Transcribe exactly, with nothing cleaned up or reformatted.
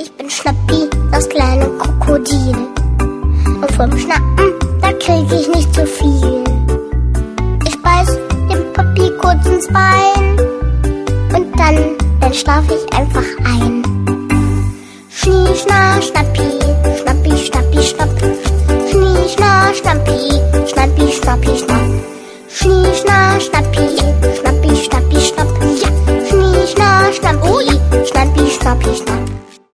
Ich bin Schnappi, das kleine Krokodil. Und vom Schnappen, da krieg ich nicht zu viel. Ich beiß dem Papi kurz ins Bein und dann, dann schlaf ich einfach ein. Schnie, schna, Schnappi, Schnappi, Schnappi, Schnapp. Schnie, schna, Schnappi, Schnappi, Schnappi, Schnapp.